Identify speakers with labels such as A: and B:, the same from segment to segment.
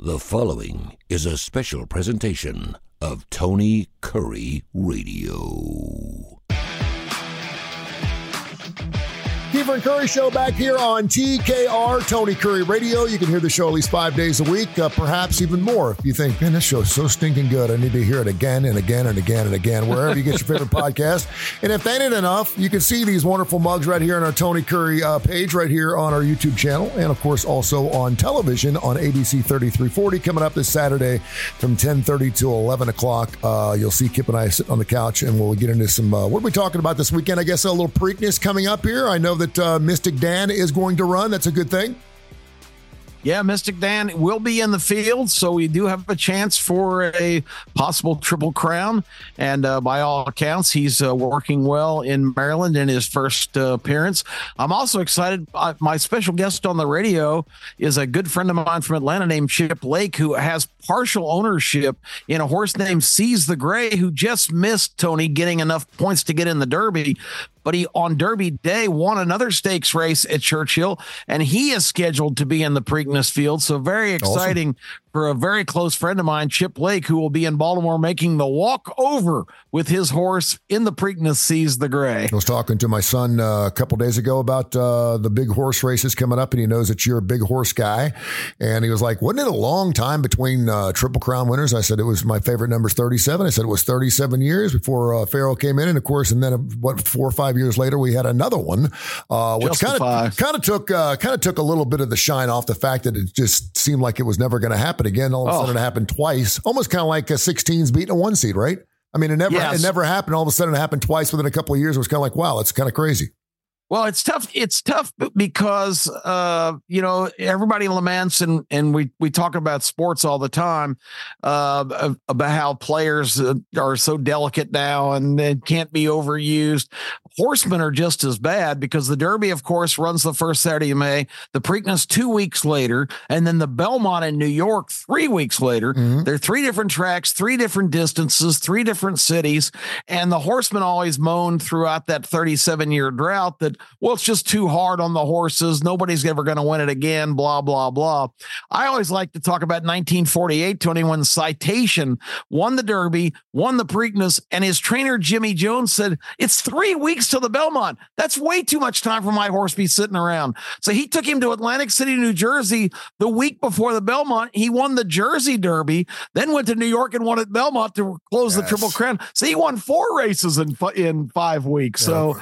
A: The following is a special presentation of Tony Curry Radio.
B: Kiefer and Curry Show back here on TKR, Tony Curry Radio. You can hear the show at least 5 days a week, perhaps even more. If you think, man, this show is so stinking good, I need to hear it again and again and again and again, wherever you get your favorite podcast. And if that ain't enough, you can see these wonderful mugs right here on our Tony Curry page right here on our YouTube channel. And, of course, also on television on ABC 3340 coming up this Saturday from 10:30 to 11 o'clock. You'll see Kip and I sitting on the couch, and we'll get into some, what are we talking about this weekend? I guess a little Preakness coming up here. I know that Mystic Dan is going to run. That's a good thing.
C: Yeah, Mystic Dan will be in the field, so we do have a chance for a possible Triple Crown. And by all accounts, he's working well in Maryland in his first appearance. I'm also excited. My special guest on the radio is a good friend of mine from Atlanta named Chip Lake, who has partial ownership in a horse named Seize the Gray, who just missed, Tony, getting enough points to get in the Derby. But he, on Derby Day, won another stakes race at Churchill, and he is scheduled to be in the Preakness field. So very exciting for a very close friend of mine, Chip Lake, who will be in Baltimore making the walk over with his horse in the Preakness Seize the Gray.
B: I was talking to my son a couple days ago about the big horse races coming up, and he knows that you're a big horse guy. And he was like, wasn't it a long time between Triple Crown winners? I said, it was my favorite number's 37. I said, it was 37 years before Pharaoh came in. And, of course, and then 4 or 5 years later, we had another one, which kind of took a little bit of the shine off the fact that it just seemed like it was never going to happen again. All of a sudden, it happened twice, almost kind of like a 16s beating a one seed, right? I mean, it never happened. All of a sudden, it happened twice within a couple of years. It was kind of like, wow, that's kind of crazy.
C: Well, it's tough. It's tough because, everybody laments and we talk about sports all the time about how players are so delicate now and they can't be overused. Horsemen are just as bad because the Derby, of course, runs the first Saturday of May, the Preakness 2 weeks later, and then the Belmont in New York 3 weeks later. Mm-hmm. They're 3 different tracks, 3 different distances, 3 different cities. And the horsemen always moaned throughout that 37-year drought that, well, it's just too hard on the horses. Nobody's ever going to win it again, blah, blah, blah. I always like to talk about 1948, Tony, when Citation won the Derby, won the Preakness, and his trainer, Jimmy Jones, said, it's 3 weeks to the Belmont. That's way too much time for my horse to be sitting around. So he took him to Atlantic City, New Jersey the week before the Belmont. He won the Jersey Derby, then went to New York and won at Belmont to close the Triple Crown. So he won 4 races in 5 weeks. So,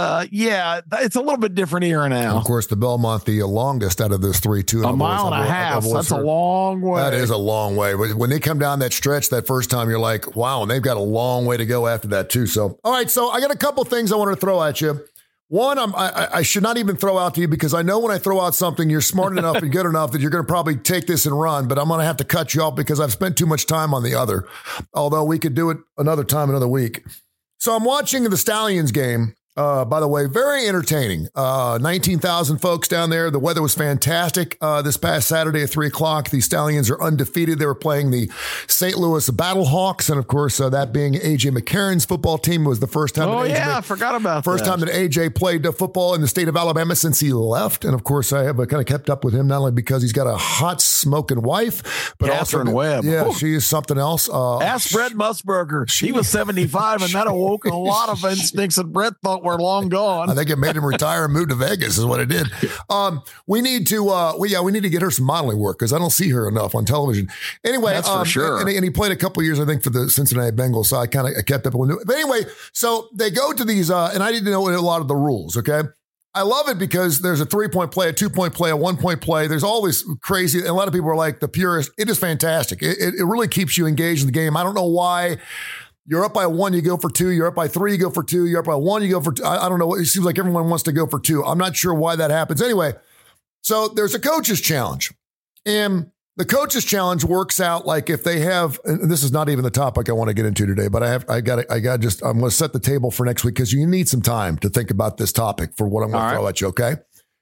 C: it's a little bit different era now.
B: And of course, the Belmont, the longest out of those 3, 2
C: a mile and a half. That's a long way.
B: That is a long way. When they come down that stretch that first time, you're like, wow, and they've got a long way to go after that too. So, all right. So I got a couple things I want to throw at you. One, I should not even throw out to you because I know when I throw out something, you're smart enough and good enough that you're going to probably take this and run, but I'm going to have to cut you off because I've spent too much time on the other, although we could do it another time, another week. So I'm watching the Stallions game. By the way, very entertaining. 19,000 folks down there. The weather was fantastic this past Saturday at 3 o'clock. The Stallions are undefeated. They were playing the St. Louis Battlehawks. And, of course, that being A.J. McCarron's football team was the first time.
C: I forgot about
B: First time that A.J. played football in the state of Alabama since he left. And, of course, I have kind of kept up with him, not only because he's got a hot smoking wife, but
C: Catherine
B: also
C: Webb.
B: Yeah, she is something else.
C: Ask Brett Musburger. He was 75, and that awoke a lot of instincts that Brett thought were long gone.
B: I think it made him retire and move to Vegas is what it did. We need to get her some modeling work because I don't see her enough on television. Anyway,
C: that's for sure.
B: And he played a couple of years, I think, for the Cincinnati Bengals. So I kind of kept up with it. But anyway, so they go to these, and I didn't know a lot of the rules. Okay. I love it because there's a 3-point play, a 2-point play, a 1-point play. There's all this crazy. And a lot of people are like the purists. It is fantastic. It really keeps you engaged in the game. I don't know why. You're up by 1, you go for 2. You're up by 3, you go for 2. You're up by 1, you go for 2. I don't know. It seems like everyone wants to go for 2. I'm not sure why that happens. Anyway, so there's a coach's challenge. And the coach's challenge works out like if they have, and this is not even the topic I want to get into today, but I'm going to set the table for next week because you need some time to think about this topic for what I'm going to throw at you, okay?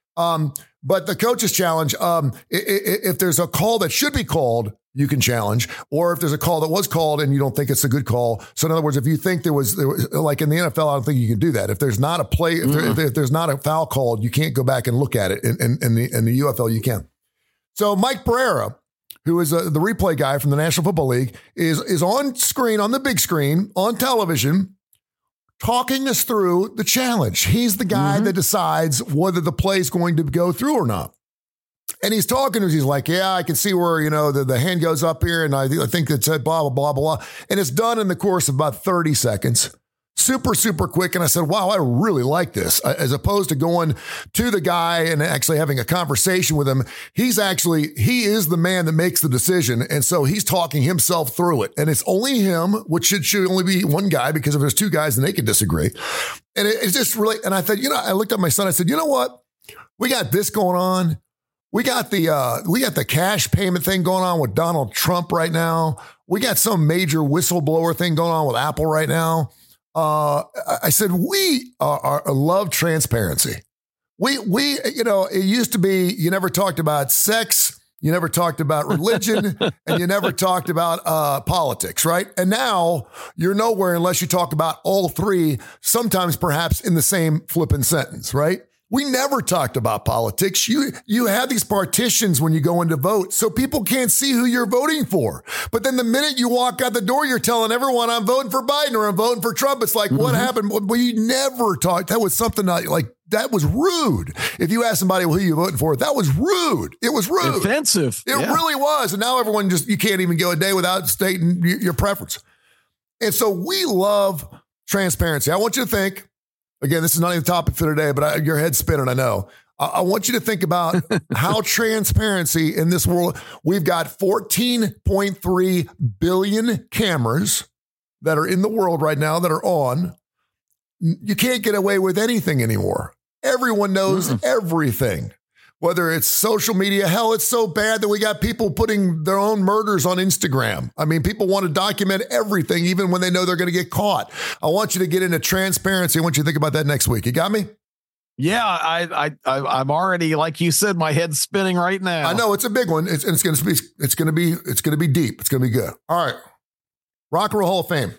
B: But the coach's challenge, if there's a call that should be called, you can challenge, or if there's a call that was called and you don't think it's a good call. So in other words, if you think there was like in the NFL, I don't think you can do that. If there's not a play, if there's not a foul called, you can't go back and look at it. In the UFL, you can. So Mike Pereira, who is the replay guy from the National Football League, is on screen, on the big screen, on television, talking us through the challenge. He's the guy that decides whether the play is going to go through or not. And he's talking to us. He's like, yeah, I can see where, the hand goes up here. And I think that's blah, blah, blah, blah. And it's done in the course of about 30 seconds. Super, super quick. And I said, wow, I really like this. As opposed to going to the guy and actually having a conversation with him, he is the man that makes the decision. And so he's talking himself through it. And it's only him, which should only be one guy, because if there's two guys, then they can disagree. And it's just really, and I thought, I looked at my son, I said, you know what? We got this going on. We got the cash payment thing going on with Donald Trump right now. We got some major whistleblower thing going on with Apple right now. I said, we love transparency. It used to be, you never talked about sex, you never talked about religion, and you never talked about politics, right? And now you're nowhere unless you talk about all three, sometimes perhaps in the same flipping sentence, right? We never talked about politics. You have these partitions when you go in to vote, so people can't see who you're voting for. But then the minute you walk out the door, you're telling everyone, I'm voting for Biden or I'm voting for Trump. It's like, what happened? Well, you never talked. That was something that was rude. If you ask somebody, who you voting for, that was rude. It was rude.
C: Offensive.
B: It really was. And now everyone you can't even go a day without stating your preference. And so we love transparency. I want you to think, again, this is not even the topic for today, but your head's spinning, I know. I want you to think about how transparency in this world, we've got 14.3 billion cameras that are in the world right now that are on. You can't get away with anything anymore. Everyone knows everything, whether it's social media. Hell, it's so bad that we got people putting their own murders on Instagram. I mean, people want to document everything, even when they know they're going to get caught. I want you to get into transparency. I want you to think about that next week. You got me?
C: Yeah, I'm already, like you said, my head's spinning right now.
B: I know it's a big one. It's going to be deep. It's going to be good. All right. Rock and Roll Hall of Fame.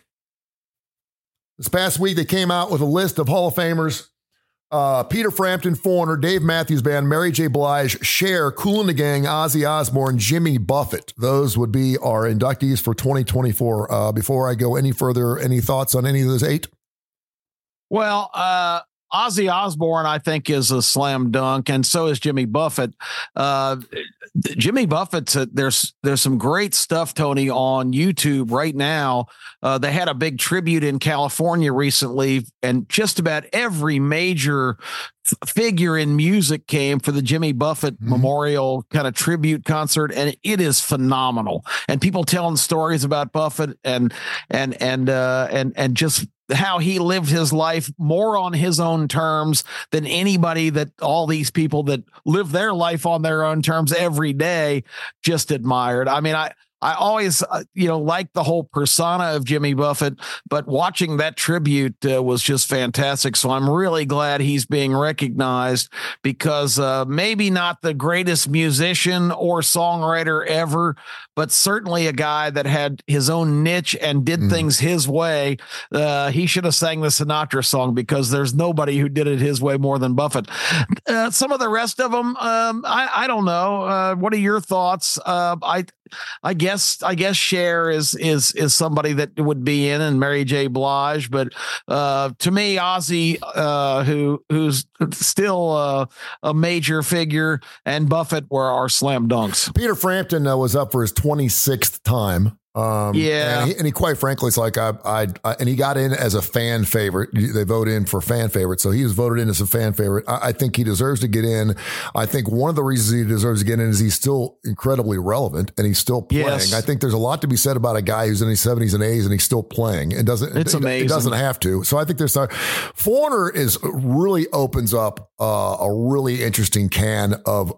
B: This past week, they came out with a list of Hall of Famers. Peter Frampton, Foreigner, Dave Matthews Band, Mary J. Blige, Cher, Kool and the Gang, Ozzy Osbourne, Jimmy Buffett. Those would be our inductees for 2024. Before I go any further, any thoughts on any of those 8?
C: Well, Ozzy Osbourne, I think, is a slam dunk, and so is Jimmy Buffett. Jimmy Buffett's there's some great stuff, Tony, on YouTube right now. They had a big tribute in California recently, and just about every major figure in music came for the Jimmy Buffett Memorial kind of tribute concert, and it is phenomenal. And people telling stories about Buffett and just how he lived his life more on his own terms than anybody, that all these people that live their life on their own terms every day just admired. I mean, I always, like the whole persona of Jimmy Buffett, but watching that tribute was just fantastic. So I'm really glad he's being recognized, because maybe not the greatest musician or songwriter ever, but certainly a guy that had his own niche and did things his way. He should have sang the Sinatra song, because there's nobody who did it his way more than Buffett. Some of the rest of them, I don't know. What are your thoughts? I guess Cher is somebody that would be in, and Mary J. Blige, but to me, Ozzy, who's still a major figure, and Buffett were our slam dunks.
B: Peter Frampton was up for his 26th time. And he quite frankly, it's like and he got in as a fan favorite. They vote in for fan favorite, so he was voted in as a fan favorite. I think he deserves to get in. I think one of the reasons he deserves to get in is he's still incredibly relevant and he's still playing. Yes. I think there's a lot to be said about a guy who's in his 70s and 80s and he's still playing. It's amazing. It doesn't have to. So I think there's Foreigner really opens up a really interesting can of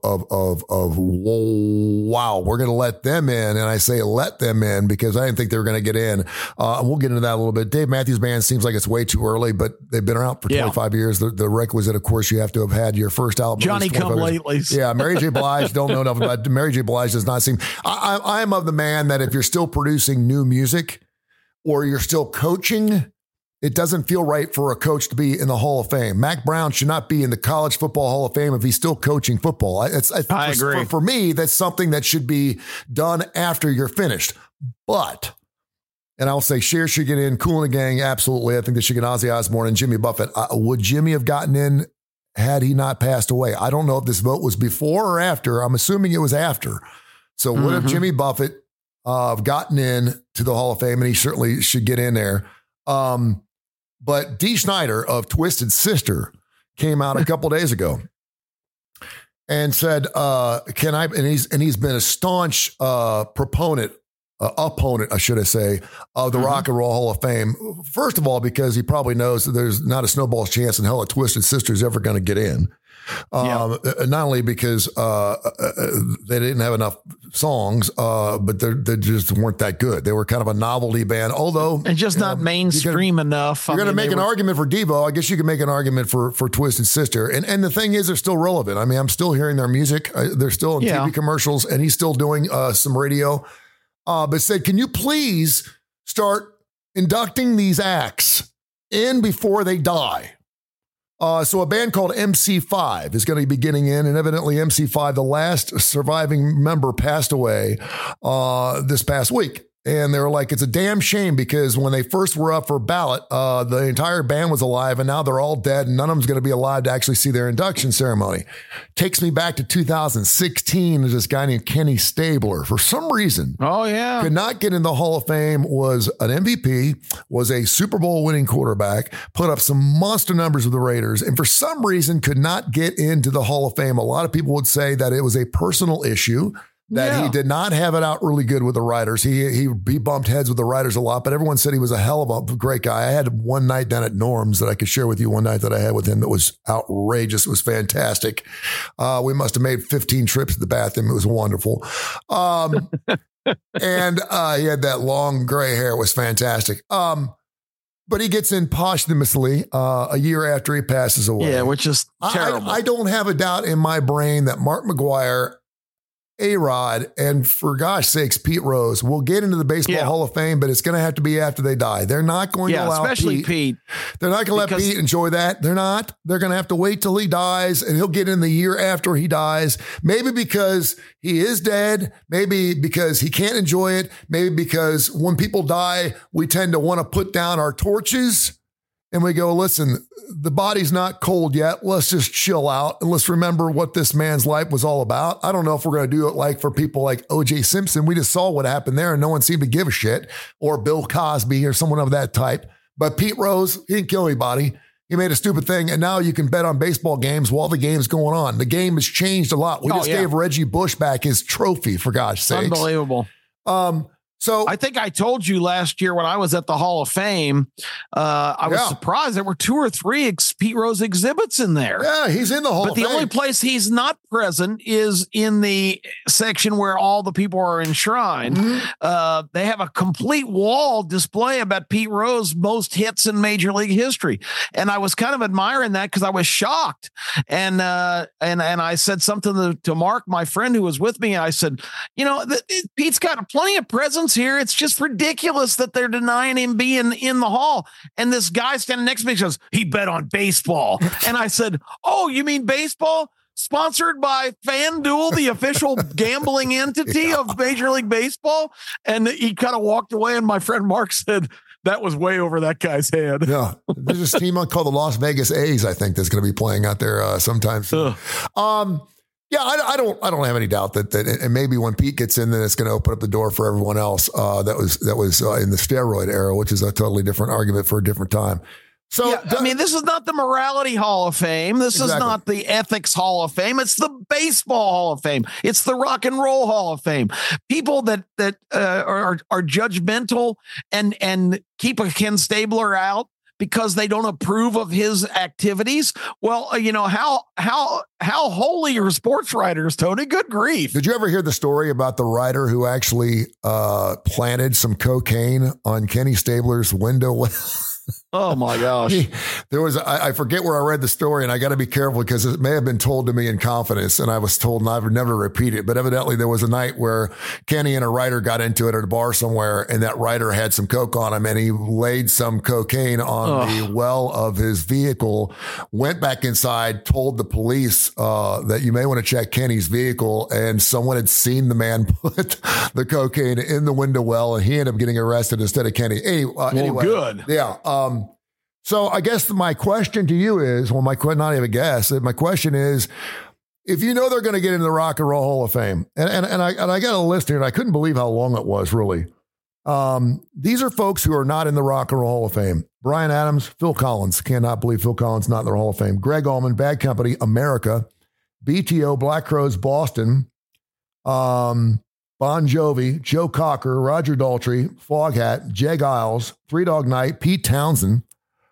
B: wow, we're going to let them in, and I say let them in because I didn't think they were going to get in. And we'll get into that a little bit. Dave Matthews Band seems like it's way too early, but they've been around for 25 years. The requisite, of course, you have to have had your first album.
C: Johnny Come Lately.
B: Yeah, Mary J. Blige, don't know enough about Mary J. Blige. Does not seem. I'm of the man that if you're still producing new music or you're still coaching, it doesn't feel right for a coach to be in the Hall of Fame. Mack Brown should not be in the College Football Hall of Fame if he's still coaching football.
C: I agree.
B: For me, that's something that should be done after you're finished. But, and I'll say Cher should get in, Kool and the Gang, absolutely. I think they should get Ozzy Osbourne and Jimmy Buffett. Would Jimmy have gotten in had he not passed away? I don't know if this vote was before or after. I'm assuming it was after. So would have Jimmy Buffett gotten in to the Hall of Fame, and he certainly should get in there. But Dee Snider of Twisted Sister came out a couple days ago and said, "Can I?" And he's been a staunch opponent, I should say, of the Rock and Roll Hall of Fame. First of all, because he probably knows that there's not a snowball's chance in hell a Twisted Sister is ever going to get in. Not only because they didn't have enough songs, but they just weren't that good. They were kind of a novelty band, although
C: and just not mainstream enough.
B: You're going to make an argument for Devo. I guess you can make an argument for Twisted Sister. And the thing is, they're still relevant. I mean, I'm still hearing their music. They're still in TV commercials, and he's still doing some radio. But said, can you please start inducting these acts in before they die? So a band called MC5 is going to be getting in, and evidently MC5, the last surviving member, passed away this past week. And they were like, it's a damn shame because when they first were up for ballot, the entire band was alive, and now they're all dead, and none of them's going to be alive to actually see their induction ceremony. Takes me back to 2016. There's this guy named Kenny Stabler. For some reason, could not get in the Hall of Fame, was an MVP, was a Super Bowl winning quarterback, put up some monster numbers with the Raiders, and for some reason could not get into the Hall of Fame. A lot of people would say that it was a personal issue, that he did not have it out really good with the writers. He bumped heads with the writers a lot, but everyone said he was a hell of a great guy. I had one night down at Norm's that I could share with you, one night that I had with him that was outrageous. It was fantastic. We must have made 15 trips to the bathroom. It was wonderful. And he had that long gray hair. It was fantastic. But he gets in posthumously a year after he passes away.
C: Yeah, which is terrible.
B: I don't have a doubt in my brain that Mark McGwire, A-Rod, and for gosh sakes, Pete Rose will get into the Baseball Hall of Fame, but it's going to have to be after they die. They're not going to allow
C: especially Pete.
B: They're not going to let Pete enjoy that. They're not. They're going to have to wait till he dies, and he'll get in the year after he dies. Maybe because he is dead. Maybe because he can't enjoy it. Maybe because when people die, we tend to want to put down our torches. And we go, listen, the body's not cold yet. Let's just chill out and let's remember what this man's life was all about. I don't know if we're going to do it like for people like O.J. Simpson. We just saw what happened there and no one seemed to give a shit, or Bill Cosby or someone of that type. But Pete Rose, he didn't kill anybody. He made a stupid thing, and now you can bet on baseball games while the game's going on. The game has changed a lot. We just gave Reggie Bush back his trophy, for gosh sakes.
C: Unbelievable. So I think I told you last year when I was at the Hall of Fame, I was surprised there were 2 or 3 Pete Rose exhibits in there.
B: Yeah, he's in the Hall of Fame.
C: But the only place he's not present is in the section where all the people are enshrined. Mm-hmm. They have a complete wall display about Pete Rose most hits in Major League history. And I was kind of admiring that because I was shocked. And I said something to Mark, my friend who was with me. I said, Pete's got plenty of presence here. It's just ridiculous that they're denying him being in the hall. And this guy standing next to me goes, he bet on baseball. And I said, oh, you mean baseball? Sponsored by FanDuel, the official gambling entity of Major League Baseball. And he kind of walked away. And my friend Mark said, that was way over that guy's head.
B: Yeah. There's this team called the Las Vegas A's, I think, that's going to be playing out there sometime soon. Yeah, I don't have any doubt that and maybe when Pete gets in, then it's going to open up the door for everyone else. That was in the steroid era, which is a totally different argument for a different time. So
C: this is not the Morality Hall of Fame. This is not the Ethics Hall of Fame. It's the Baseball Hall of Fame. It's the Rock and Roll Hall of Fame. People that are judgmental and keep a Ken Stabler out because they don't approve of his activities. Well, how holy are sports writers, Tony? Good grief.
B: Did you ever hear the story about the writer who actually planted some cocaine on Kenny Stabler's window?
C: Oh my gosh.
B: There was, I forget where I read the story, and I got to be careful because it may have been told to me in confidence, and I was told, and I would never repeat it. But evidently, there was a night where Kenny and a writer got into it at a bar somewhere, and that writer had some coke on him, and he laid some cocaine on the well of his vehicle, went back inside, told the police that you may want to check Kenny's vehicle, and someone had seen the man put the cocaine in the window well, and he ended up getting arrested instead of Kenny. Anyway,
C: good.
B: Yeah. So I guess my question to you is, well, not even a guess. My question is, if you know they're going to get into the Rock and Roll Hall of Fame, and I got a list here, and I couldn't believe how long it was, really. These are folks who are not in the Rock and Roll Hall of Fame. Bryan Adams, Phil Collins. Cannot believe Phil Collins not in the Hall of Fame. Greg Allman, Bad Company, America. BTO, Black Crowes, Boston. Bon Jovi, Joe Cocker, Roger Daltrey, Foghat, Jeg Isles, Three Dog Night, Pete Townsend.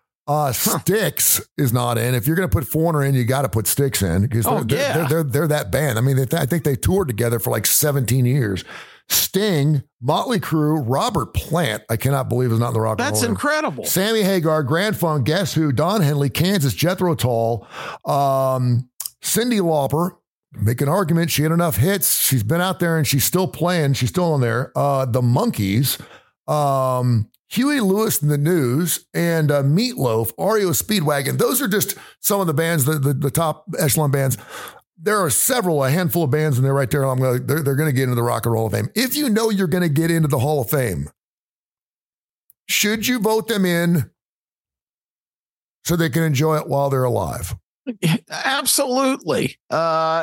B: Styx is not in. If you're going to put Foreigner in, you got to put Styx in because they're that band. I mean, I think they toured together for like 17 years. Sting, Motley Crue, Robert Plant. I cannot believe is not in the Rock and Roll.
C: That's incredible.
B: Sammy Hagar, Grand Funk, Guess Who, Don Henley, Kansas, Jethro Tull, Cyndi Lauper. Make an argument. She had enough hits. She's been out there and she's still playing. She's still on there. The Monkees, Huey Lewis and the News, and Meatloaf, REO Speedwagon. Those are just some of the bands, the top echelon bands. There are a handful of bands in there right there. They're going to get into the Rock and Roll of Fame. If you know you're going to get into the Hall of Fame, should you vote them in so they can enjoy it while they're alive?
C: Absolutely. Now,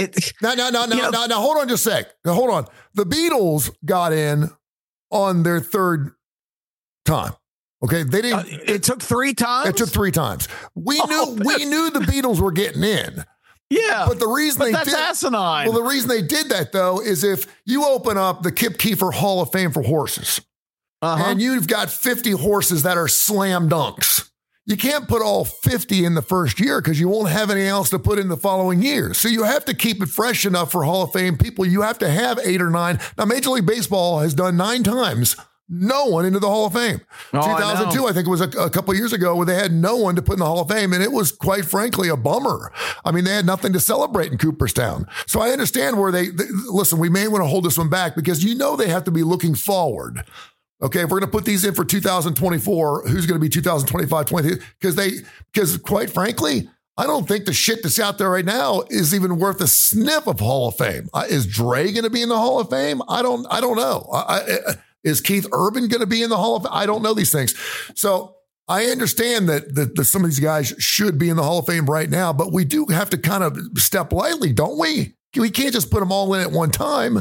B: hold on just a sec. Now, hold on. The Beatles got in on their third time. Okay, they didn't.
C: It took 3 times.
B: It took 3 times. We knew the Beatles were getting in.
C: Yeah,
B: but the reason
C: that's asinine.
B: Well, the reason they did that though is if you open up the Kip Keefer Hall of Fame for horses, and you've got 50 horses that are slam dunks. You can't put all 50 in the first year because you won't have anything else to put in the following year. So you have to keep it fresh enough for Hall of Fame people. You have to have 8 or 9. Now, Major League Baseball has done 9 times. No one into the Hall of Fame. 2002, I think it was a couple of years ago where they had no one to put in the Hall of Fame. And it was quite frankly a bummer. I mean, they had nothing to celebrate in Cooperstown. So I understand where they listen, we may want to hold this one back because they have to be looking forward. Okay, if we're going to put these in for 2024, who's going to be 2025, 23? Because quite frankly, I don't think the shit that's out there right now is even worth a sniff of Hall of Fame. Is Dre going to be in the Hall of Fame? I don't know. Is Keith Urban going to be in the Hall of Fame? I don't know these things. So I understand that some of these guys should be in the Hall of Fame right now, but we do have to kind of step lightly, don't we? We can't just put them all in at one time.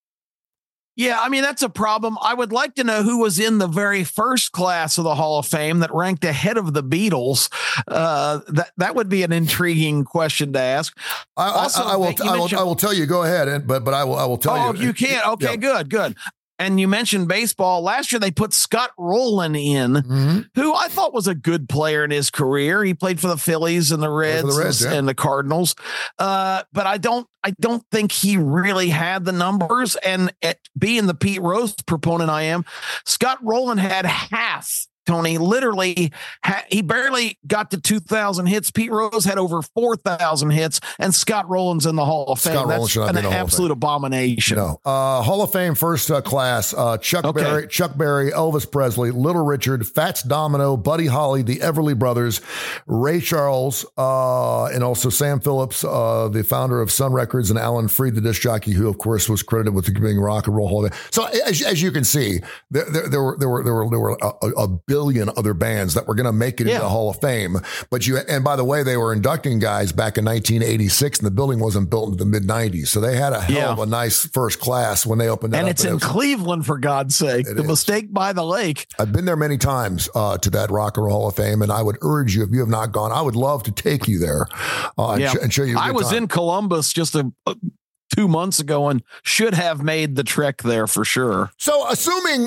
C: Yeah, I mean, that's a problem. I would like to know who was in the very first class of the Hall of Fame that ranked ahead of the Beatles. That would be an intriguing question to ask.
B: I will tell you. Go ahead, but I will tell you.
C: Oh, you can't. Okay, yeah. Good. And you mentioned baseball. Last year, they put Scott Rowland in, who I thought was a good player in his career. He played for the Phillies and the Reds, and the Cardinals. But I don't think he really had the numbers. And being the Pete Rose proponent I am, Scott Rowland had half. Tony, literally, he barely got to 2,000 hits. Pete Rose had over 4,000 hits, and Scott Rowland's in the Hall of Fame. That's an absolute abomination.
B: No. Hall of Fame first class, Chuck Berry, Elvis Presley, Little Richard, Fats Domino, Buddy Holly, the Everly Brothers, Ray Charles, and also Sam Phillips, the founder of Sun Records, and Alan Freed, the disc jockey, who, of course, was credited with being Rock and Roll Hall of Fame. So, as you can see, there were a billion other bands that were going to make it into the Hall of Fame. And by the way, they were inducting guys back in 1986 and the building wasn't built into the mid 90s. So they had a hell of a nice first class when they opened it up.
C: And it's in Cleveland, for God's sake, the mistake by the lake.
B: I've been there many times to that Rock and Roll Hall of Fame. And I would urge you, if you have not gone, I would love to take you there and show you.
C: I was in Columbus just 2 months ago and should have made the trek there for sure.
B: So assuming,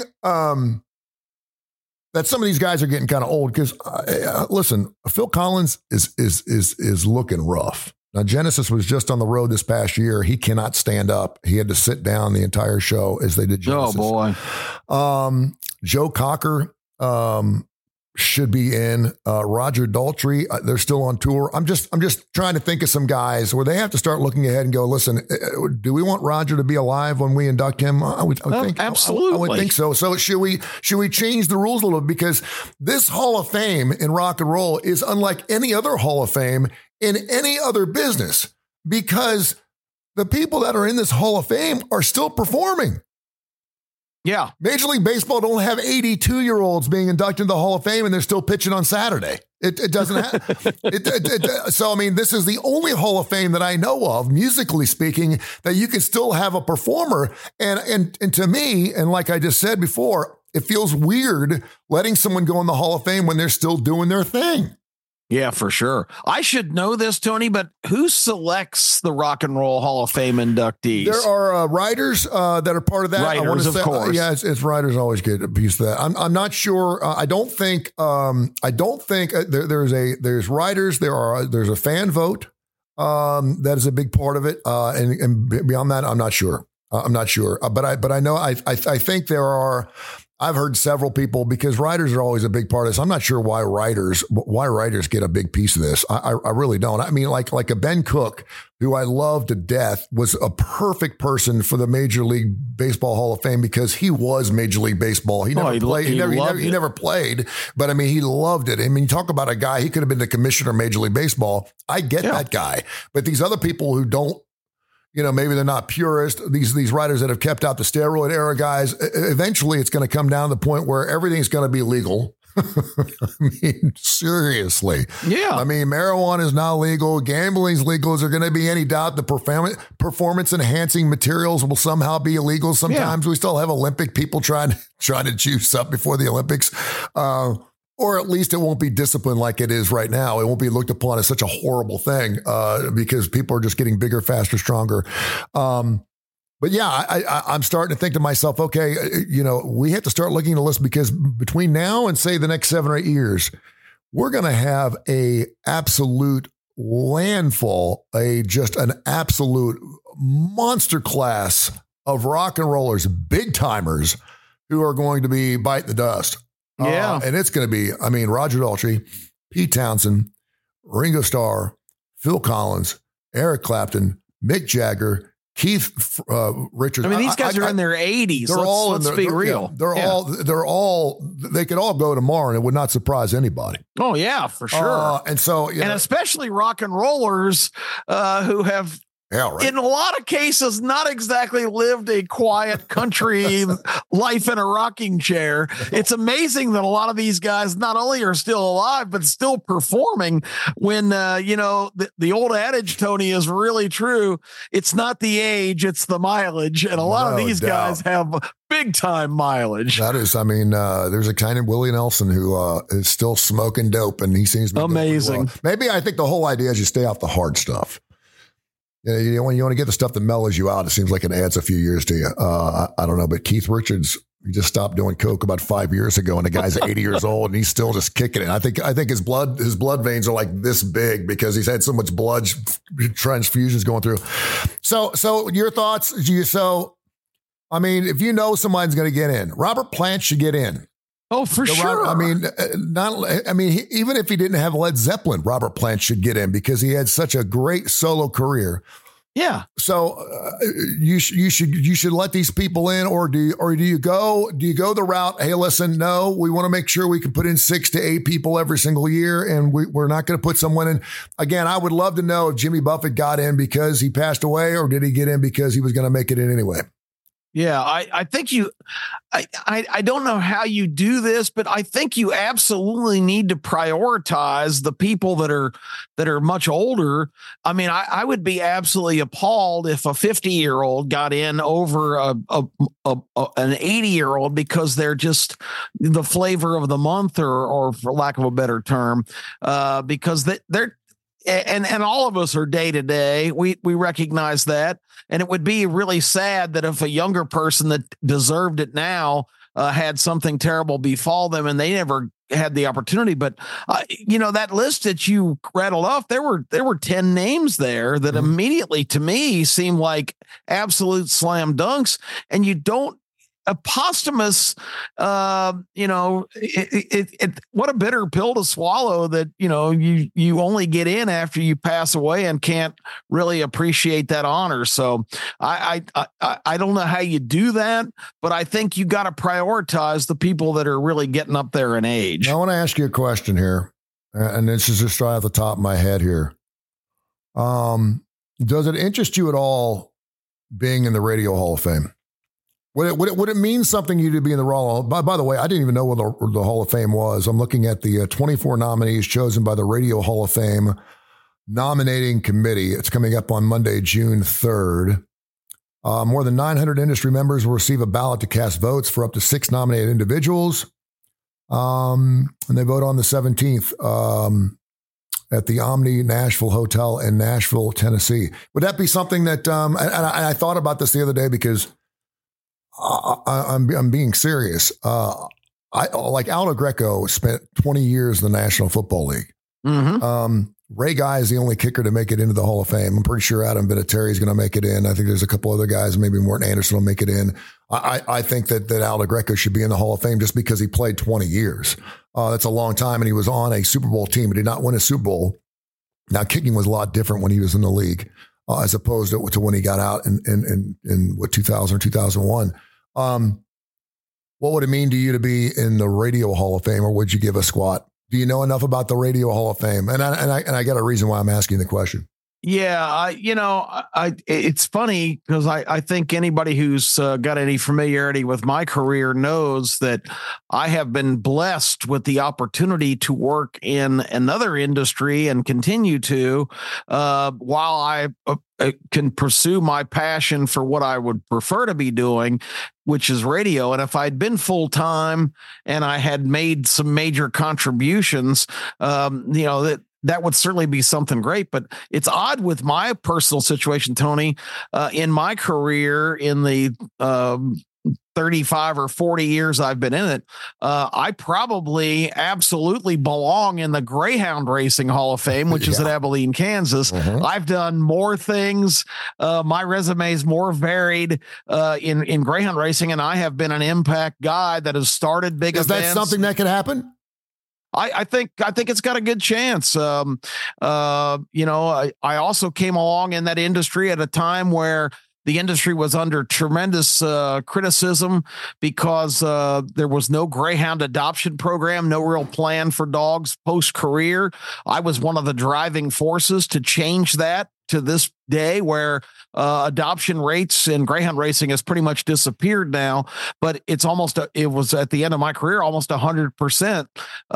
B: that some of these guys are getting kind of old because, listen, Phil Collins is looking rough. Now, Genesis was just on the road this past year. He cannot stand up. He had to sit down the entire show as they did Genesis.
C: Oh, boy.
B: Joe Cocker, should be in. Roger Daltrey, they're still on tour. I'm just trying to think of some guys where they have to start looking ahead and go, listen, do we want Roger to be alive when we induct him? I would think absolutely. I would think so. So should we change the rules a little bit, because this Hall of Fame in rock and roll is unlike any other Hall of Fame in any other business, because the people that are in this Hall of Fame are still performing.
C: Yeah.
B: Major League Baseball don't have 82-year-olds being inducted into the Hall of Fame and they're still pitching on Saturday. It doesn't have. So, I mean, this is the only Hall of Fame that I know of, musically speaking, that you can still have a performer. And to me, and like I just said before, it feels weird letting someone go in the Hall of Fame when they're still doing their thing.
C: Yeah, for sure. I should know this, Tony, but who selects the Rock and Roll Hall of Fame inductees?
B: There are writers that are part of that.
C: Writers, of course.
B: Yeah, it's writers always get a piece of that. I'm not sure. I don't think. There's writers. There's a fan vote. That is a big part of it. And beyond that, I'm not sure. But I know. I think there are. I've heard several people, because writers are always a big part of this. I'm not sure why writers get a big piece of this. I really don't. I mean, like a Ben Cook, who I love to death, was a perfect person for the Major League Baseball Hall of Fame, because he was Major League Baseball. He never played. He never played, but I mean, he loved it. I mean, you talk about a guy, he could have been the commissioner of Major League Baseball. I get that guy, but these other people who don't, maybe they're not purist. These writers that have kept out the steroid era guys, eventually it's going to come down to the point where everything's going to be legal. I mean, seriously.
C: Yeah.
B: I mean, marijuana is not legal. Gambling's legal. Is there going to be any doubt the performance enhancing materials will somehow be illegal? Sometimes we still have Olympic people trying to juice up before the Olympics. Or at least it won't be disciplined like it is right now. It won't be looked upon as such a horrible thing because people are just getting bigger, faster, stronger. But yeah, I'm starting to think to myself, okay, we have to start looking at the list, because between now and say the next 7 or 8 years, we're going to have a absolute landfall, just an absolute monster class of rock and rollers, big timers, who are going to be biting the dust.
C: Yeah.
B: And it's going to be, Roger Daltrey, Pete Townsend, Ringo Starr, Phil Collins, Eric Clapton, Mick Jagger, Keith Richards.
C: These guys are in their 80s. Let's be real. They could all go tomorrow and it would not surprise anybody. Oh, yeah, for sure.
B: And
C: especially rock and rollers who have, in a lot of cases, not exactly lived a quiet country life in a rocking chair. It's amazing that a lot of these guys not only are still alive, but still performing when, the old adage, Tony, is really true. It's not the age, it's the mileage. And a lot of these guys have big time mileage.
B: That is, there's a kind of Willie Nelson who is still smoking dope, and he seems to be
C: amazing.
B: Well. Maybe I think the whole idea is you stay off the hard stuff. When you want to get the stuff that mellows you out, it seems like it adds a few years to you. I don't know, but Keith Richards, he just stopped doing coke about 5 years ago, and the guy's 80 years old, and he's still just kicking it. I think his blood veins are like this big because he's had so much blood transfusions going through. So your thoughts? If you know somebody's going to get in, Robert Plant should get in.
C: Oh, for sure.
B: Even if he didn't have Led Zeppelin, Robert Plant should get in because he had such a great solo career.
C: Yeah.
B: So you should let these people in, or do you go the route? Hey, listen, no, we want to make sure we can put in 6 to 8 people every single year, and we're not going to put someone in. Again, I would love to know if Jimmy Buffett got in because he passed away, or did he get in because he was going to make it in anyway?
C: Yeah, I think I don't know how you do this, but I think you absolutely need to prioritize the people that are much older. I would be absolutely appalled if a 50-year-old got in over an 80-year-old because they're just the flavor of the month, or for lack of a better term, because they're. And all of us are day to day. We recognize that. And it would be really sad that if a younger person that deserved it now had something terrible befall them and they never had the opportunity. But, that list that you rattled off, there were 10 names there that immediately to me seemed like absolute slam dunks. And you don't a posthumous, what a bitter pill to swallow that, you only get in after you pass away and can't really appreciate that honor. So I don't know how you do that, but I think you got to prioritize the people that are really getting up there in age.
B: Now, I want to ask you a question here, and this is just right off the top of my head here. Does it interest you at all being in the Radio Hall of Fame? Would it mean something to you to be in the Hall? By the way, I didn't even know what the Hall of Fame was. I'm looking at the 24 nominees chosen by the Radio Hall of Fame nominating committee. It's coming up on Monday, June 3rd. More than 900 industry members will receive a ballot to cast votes for up to 6 nominated individuals. And they vote on the 17th at the Omni Nashville Hotel in Nashville, Tennessee. Would that be something that, and I thought about this the other day because I'm being serious. Like Aldo Greco spent 20 years in the National Football League. Mm-hmm. Ray Guy is the only kicker to make it into the Hall of Fame. I'm pretty sure Adam Vinatieri is going to make it in. I think there's a couple other guys, maybe Morton Anderson will make it in. I think that Aldo Greco should be in the Hall of Fame just because he played 20 years. That's a long time, and he was on a Super Bowl team. He did not win a Super Bowl. Now, kicking was a lot different when he was in the league as opposed to when he got out in 2000 or 2001. What would it mean to you to be in the Radio Hall of Fame, or would you give a squat? Do you know enough about the Radio Hall of Fame? And I got a reason why I'm asking the question.
C: Yeah, it's funny because I think anybody who's got any familiarity with my career knows that I have been blessed with the opportunity to work in another industry and continue to while I can pursue my passion for what I would prefer to be doing, which is radio. And if I'd been full time and I had made some major contributions, that would certainly be something great. But it's odd with my personal situation, Tony, in my career, in the 35 or 40 years I've been in it, I probably absolutely belong in the Greyhound Racing Hall of Fame, which is at Abilene, Kansas. Mm-hmm. I've done more things. My resume is more varied in Greyhound Racing, and I have been an impact guy that has started big events.
B: Is that something that could happen?
C: I think it's got a good chance. I also came along in that industry at a time where the industry was under tremendous criticism because there was no Greyhound adoption program, no real plan for dogs post-career. I was one of the driving forces to change that to this day, where adoption rates in Greyhound racing has pretty much disappeared now, but it was at the end of my career, almost 100%.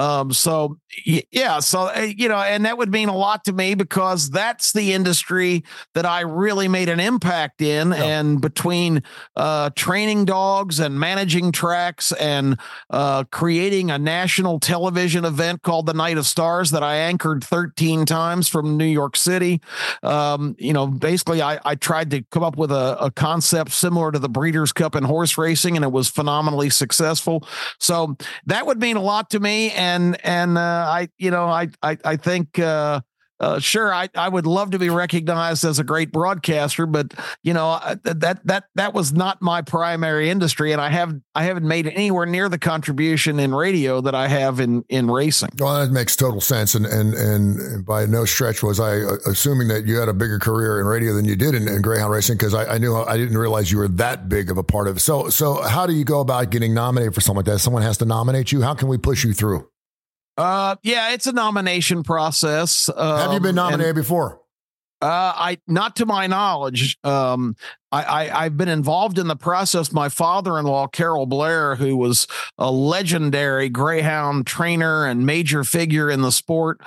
C: And that would mean a lot to me because that's the industry that I really made an impact in. Yeah. And between training dogs and managing tracks and creating a national television event called the Night of Stars that I anchored 13 times from New York City, basically I tried to come up with a concept similar to the Breeders' Cup in horse racing, and it was phenomenally successful. So that would mean a lot to me. And I think, sure, I would love to be recognized as a great broadcaster, but that was not my primary industry, and I haven't made anywhere near the contribution in radio that I have in racing.
B: Well, that makes total sense, and by no stretch was I assuming that you had a bigger career in radio than you did in Greyhound racing, because I didn't realize you were that big of a part of it. So how do you go about getting nominated for something like that? Someone has to nominate you. How can we push you through?
C: It's a nomination process.
B: Have you been nominated before?
C: Not to my knowledge. I've been involved in the process. My father-in-law, Carol Blair, who was a legendary Greyhound trainer and major figure in the sport,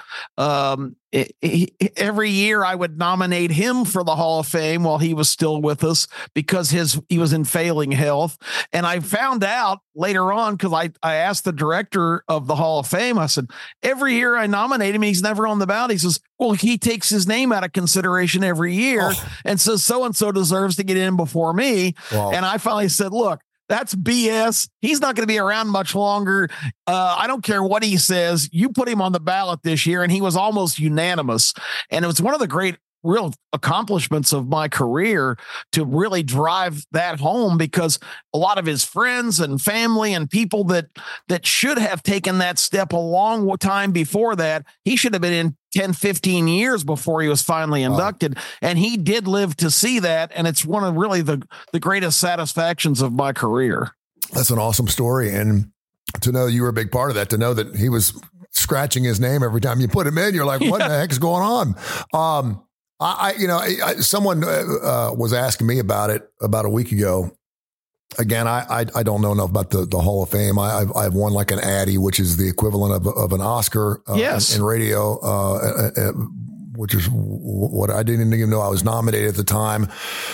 C: every year I would nominate him for the Hall of Fame while he was still with us because he was in failing health. And I found out later on, because I asked the director of the Hall of Fame, I said, every year I nominate him, he's never on the ballot. He says, well, he takes his name out of consideration every year and says so-and-so deserves to get in before me. Wow. And I finally said, look, that's BS. He's not going to be around much longer. I don't care what he says. You put him on the ballot this year, and he was almost unanimous. And it was one of the great real accomplishments of my career to really drive that home, because a lot of his friends and family and people that should have taken that step a long time before that, he should have been in 10, 15 years before he was finally inducted. And he did live to see that. And it's one of really the greatest satisfactions of my career.
B: That's an awesome story. And to know you were a big part of that, to know that he was scratching his name every time you put him in, you're like, what the heck is going on? Someone was asking me about it about a week ago. Again, I don't know enough about the Hall of Fame. I've won like an Addy, which is the equivalent of an Oscar in radio, which is what I didn't even know I was nominated at the time.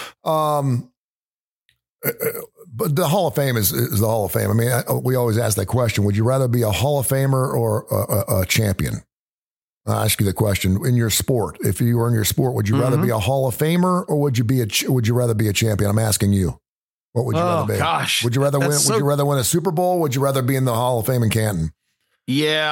B: But the Hall of Fame is the Hall of Fame. I mean, we always ask that question. Would you rather be a Hall of Famer or a champion? I'll ask you the question in your sport. If you were in your sport, would you rather be a Hall of Famer or would you rather be a champion? I'm asking you. What would you rather be? Gosh, would you rather win? Would you rather win a Super Bowl? Would you rather be in the Hall of Fame in Canton?
C: Yeah,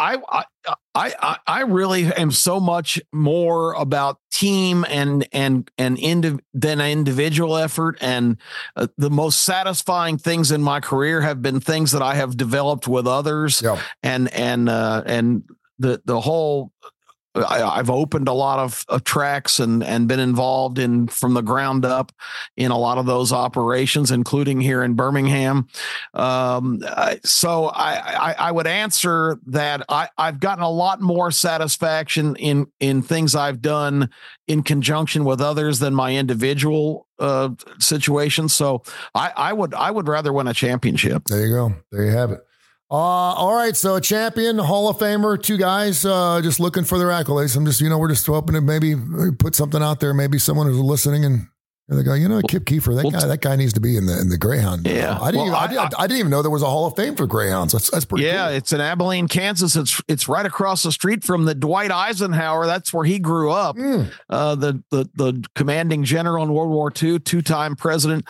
C: I really am so much more about team than an individual effort. And the most satisfying things in my career have been things that I have developed with others. Yep. And the whole. I've opened a lot of tracks and been involved in from the ground up in a lot of those operations, including here in Birmingham. So I would answer that I've gotten a lot more satisfaction in things I've done in conjunction with others than my individual situation. So I would rather win a championship.
B: There you go. There you have it. All right. So a champion, Hall of Famer, two guys, just looking for their accolades. I'm just, we're just hoping to maybe put something out there. Maybe someone who's listening and they go, Kip Keefer, that guy needs to be in the Greyhound.
C: Yeah.
B: I didn't even know there was a Hall of Fame for Greyhounds. That's pretty cool.
C: Yeah. It's in Abilene, Kansas. It's right across the street from the Dwight Eisenhower. That's where he grew up. The commanding general in World War II, two-time president,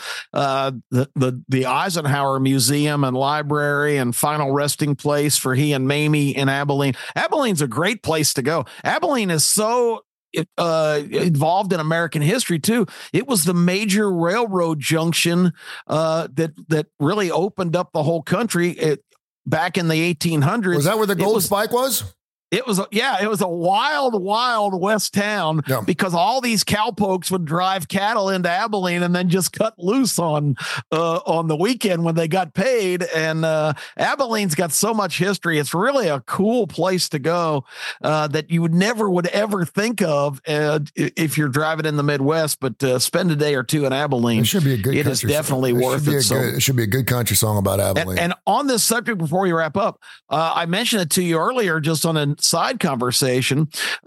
C: the Eisenhower Museum and Library and final resting place for he and Mamie in Abilene. Abilene's a great place to go. Abilene is so involved in American history too. It was the major railroad junction that really opened up the whole country back in the 1800s.
B: Was that where the Gold Spike was?
C: It was a wild West town because all these cowpokes would drive cattle into Abilene and then just cut loose on the weekend when they got paid. And Abilene's got so much history. It's really a cool place to go that you would ever think of if you're driving in the Midwest. But spend a day or two in Abilene.
B: It should be a good.
C: It is definitely worth it.
B: It should be a good country song about Abilene.
C: And on this subject, before we wrap up, I mentioned it to you earlier, just on a side conversation.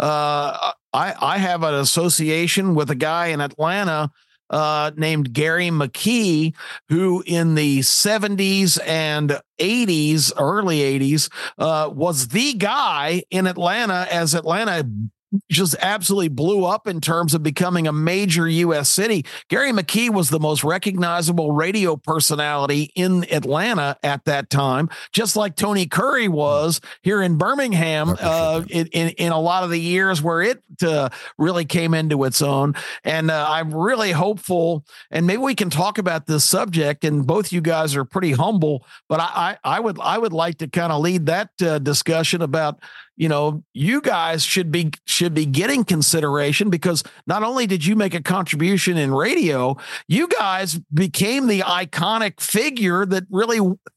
C: I have an association with a guy in Atlanta named Gary McKee, who in the 70s and 80s, early 80s, was the guy in Atlanta as Atlanta just absolutely blew up in terms of becoming a major U.S. city. Gary McKee was the most recognizable radio personality in Atlanta at that time, just like Tony Curry was here in Birmingham in a lot of the years where it really came into its own. And I'm really hopeful, and maybe we can talk about this subject, and both you guys are pretty humble, but I would like to kind of lead that discussion about, you guys should be getting consideration, because not only did you make a contribution in radio, you guys became the iconic figure that really,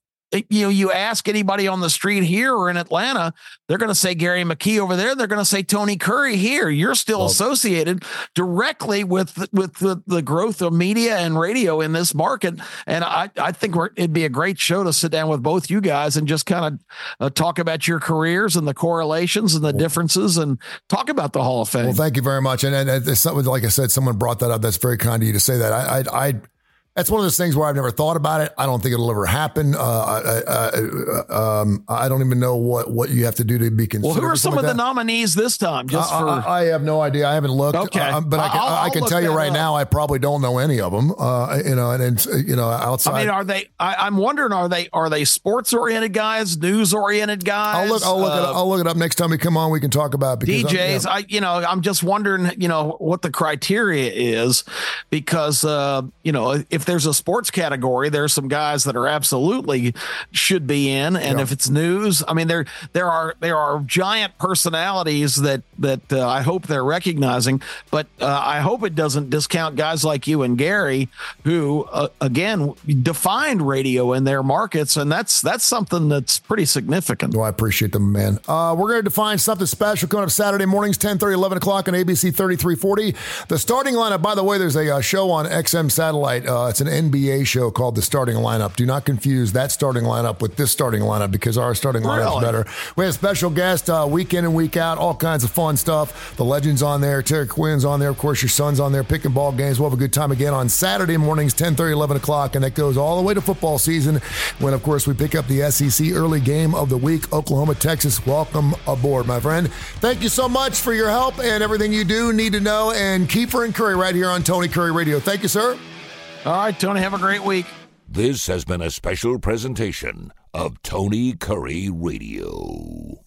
C: you ask anybody on the street here or in Atlanta, they're going to say Gary McKee over there. They're going to say Tony Curry here. You're still associated directly with the growth of media and radio in this market. And I think it'd be a great show to sit down with both you guys and just kind of talk about your careers and the correlations and the differences and talk about the Hall of Fame.
B: Well, thank you very much. And it's something, like I said, someone brought that up. That's very kind of you to say that. That's one of those things where I've never thought about it. I don't think it'll ever happen. I don't even know what you have to do to be considered.
C: Well, who are some of the nominees this time?
B: I have no idea. I haven't looked.
C: Okay,
B: but I can tell you right now, I probably don't know any of them. Outside.
C: I mean, are they? I'm wondering, are they sports oriented guys, news oriented guys?
B: I'll look it up next time we come on. We can talk about it
C: DJs. I'm just wondering, what the criteria is, because if there's a sports category, there's some guys that are absolutely should be in, and if it's news, I mean, there are giant personalities that I hope they're recognizing, but I hope it doesn't discount guys like you and Gary, who again defined radio in their markets, and that's something that's pretty significant.
B: Well, I appreciate them, man. We're going to define something special coming up Saturday mornings, 10:30, 11 o'clock on ABC 3340. The starting lineup, by the way, there's a show on XM Satellite. It's an NBA show called The Starting Lineup. Do not confuse that starting lineup with this starting lineup, because our starting lineup's better. We have special guests week in and week out, all kinds of fun stuff. The Legends on there, Terry Quinn's on there, of course, your son's on there, picking ball games. We'll have a good time again on Saturday mornings, 10:30, 11 o'clock, and that goes all the way to football season when, of course, we pick up the SEC early game of the week, Oklahoma, Texas. Welcome aboard, my friend. Thank you so much for your help and everything you do, need to know, and Kiefer and Curry right here on Tony Curry Radio. Thank you, sir.
C: All right, Tony, have a great week.
A: This has been a special presentation of Tony Curry Radio.